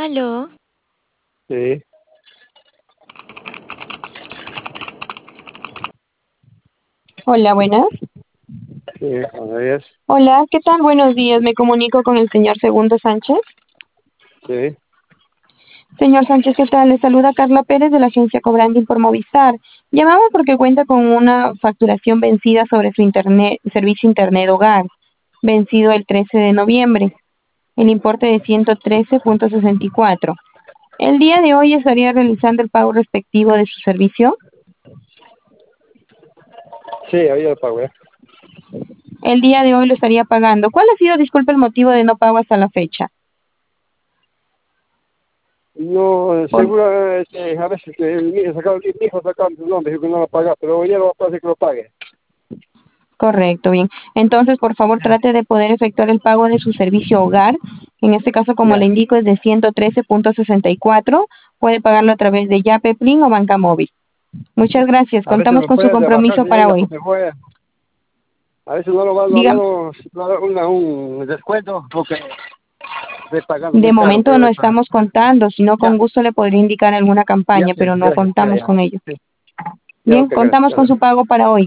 Aló, Sí, Hola, buenas. sí, buenos días. Hola, ¿qué tal? Buenos días. Me comunico con el señor Segundo Sánchez. Sí, Señor Sánchez, ¿qué tal? Le saluda Carla Pérez de la agencia Cobranding por Movistar. Llamamos porque cuenta con una facturación vencida sobre su servicio internet hogar, vencido el 13 de noviembre, el importe de 113,64. El día de hoy estaría realizando el pago respectivo de su servicio. sí, había el pago, ¿eh? El día de hoy lo estaría pagando. ¿Cuál ha sido, disculpe, el motivo de no pago hasta la fecha? No, Por- seguro, a veces mi hijo sacaba su nombre, dijo que no lo paga, pero hoy ya lo va a hacer que lo pague. Correcto, bien. Entonces, por favor, trate de poder efectuar el pago de su servicio hogar. En este caso, como le Ya. indico, es de 113,64. Puede pagarlo a través de Yape, Plin o Banca Móvil. Muchas gracias. A veces Contamos lo con su puede rebajar, compromiso para señorita, hoy. porque fue, a veces no lo va, Dígame, no da un descuento, porque estoy pagando de muy caro, momento pero no está. estamos contando, sino con Ya, gusto le podría indicar alguna ya, campaña, pues, pero no gracias, ya, contamos ya. con ello. Sí, ya, Bien, ok, gracias. contamos con su pago para hoy.